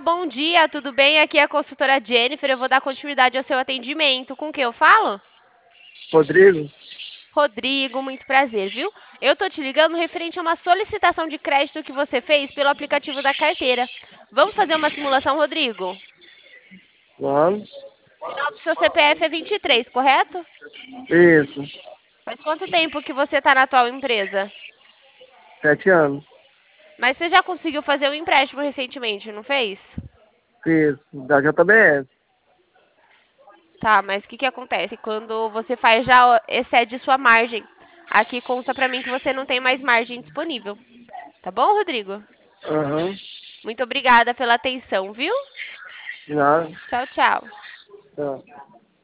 bom dia, tudo bem? Aqui é a consultora Jennifer. Eu vou dar continuidade ao seu atendimento. Com quem eu falo? Rodrigo? Rodrigo, muito prazer, viu? Eu tô te ligando referente a uma solicitação de crédito que você fez pelo aplicativo da carteira. Vamos fazer uma simulação, Rodrigo? Vamos. Final do seu CPF é 23, correto? Isso. Faz quanto tempo que você está na atual empresa? 7 anos. Mas você já conseguiu fazer um empréstimo recentemente, não fez? Isso. Da JBS. Tá, mas o que que acontece? Quando você faz, já excede sua margem. Aqui consta pra mim que você não tem mais margem disponível. Tá bom, Rodrigo? Aham. Muito obrigada pela atenção, viu? Nada. Tchau, tchau. Tá.